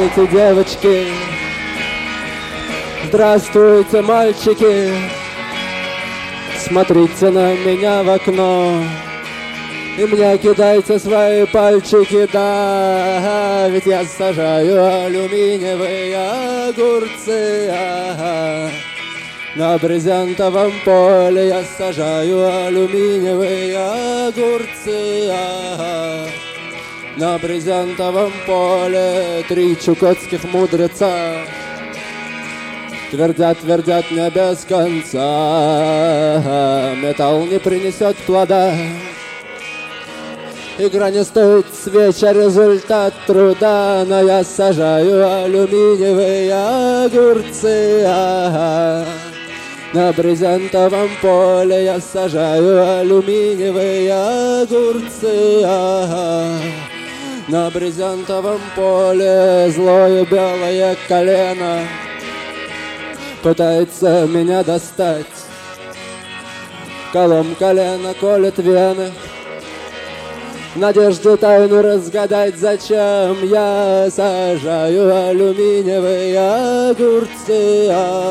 Здравствуйте, девочки! Здравствуйте, мальчики! Смотрите на меня в окно и мне кидайте свои пальчики, да, ведь я сажаю алюминиевые огурцы, на брезентовом поле я сажаю алюминиевые огурцы, на брезентовом поле 3 чукотских мудреца твердят, твердят не без конца, металл не принесет плода. Игра не стоит свеча, результат труда, но я сажаю алюминиевые огурцы, на брезентовом поле я сажаю алюминиевые огурцы, на брезентовом поле злое белое колено пытается меня достать. Колом колено колет вены, в надежде тайну разгадать, зачем я сажаю алюминиевые огурцы,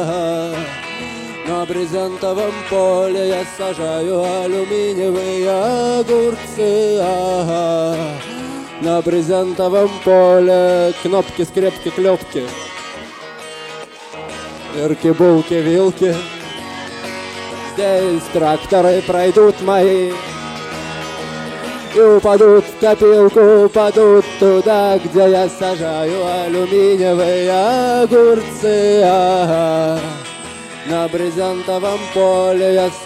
на брезентовом поле я сажаю алюминиевые огурцы, на брезентовом поле кнопки, скрепки, клепки, дырки, булки, вилки. Здесь тракторы пройдут мои и упадут в копилку, упадут туда, где я сажаю алюминиевые огурцы, на брезентовом поле я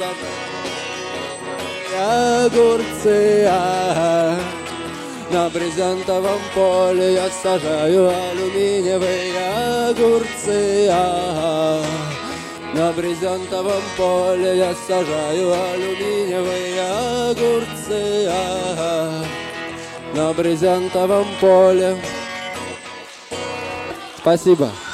сажаю огурцы, на брезентовом поле я сажаю алюминиевые огурцы, на брезентовом поле я сажаю алюминиевые огурцы, на брезентовом поле. Спасибо.